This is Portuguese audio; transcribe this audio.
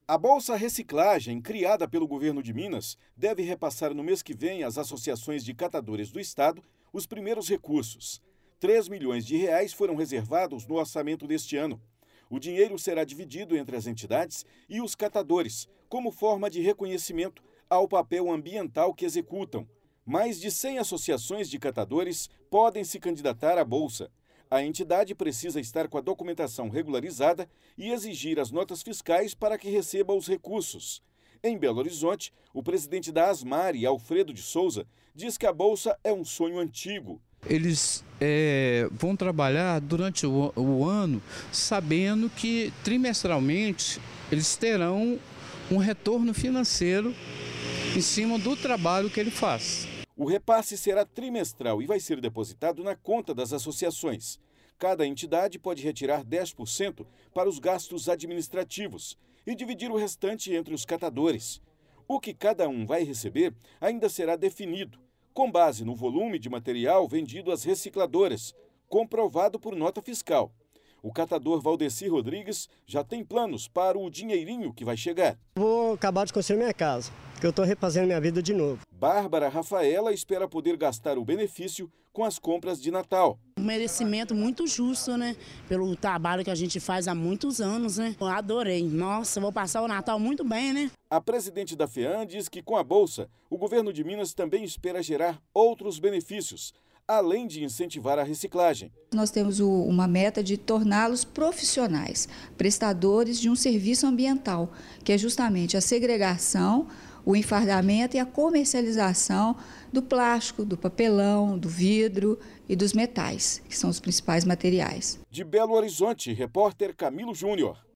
A Bolsa Reciclagem, criada pelo governo de Minas, deve repassar no mês que vem às associações de catadores do estado os primeiros recursos. 3 milhões de reais foram reservados no orçamento deste ano. O dinheiro será dividido entre as entidades e os catadores, como forma de reconhecimento ao papel ambiental que executam. Mais de 100 associações de catadores podem se candidatar à Bolsa. A entidade precisa estar com a documentação regularizada e exigir as notas fiscais para que receba os recursos. Em Belo Horizonte, o presidente da Asmari, Alfredo de Souza, diz que a Bolsa é um sonho antigo. Eles vão trabalhar durante o ano sabendo que trimestralmente eles terão um retorno financeiro em cima do trabalho que ele faz. O repasse será trimestral e vai ser depositado na conta das associações. Cada entidade pode retirar 10% para os gastos administrativos e dividir o restante entre os catadores. O que cada um vai receber ainda será definido, com base no volume de material vendido às recicladoras, comprovado por nota fiscal. O catador Valdeci Rodrigues já tem planos para o dinheirinho que vai chegar. Vou acabar de construir minha casa, que eu estou refazendo minha vida de novo. Bárbara Rafaela espera poder gastar o benefício com as compras de Natal. Um merecimento muito justo, né? Pelo trabalho que a gente faz há muitos anos, né? Eu adorei. Nossa, vou passar o Natal muito bem, né? A presidente da FEAM diz que com a Bolsa, o governo de Minas também espera gerar outros benefícios, além de incentivar a reciclagem. Nós temos uma meta de torná-los profissionais, prestadores de um serviço ambiental, que é justamente a segregação, o enfardamento e a comercialização do plástico, do papelão, do vidro e dos metais, que são os principais materiais. De Belo Horizonte, repórter Camilo Júnior.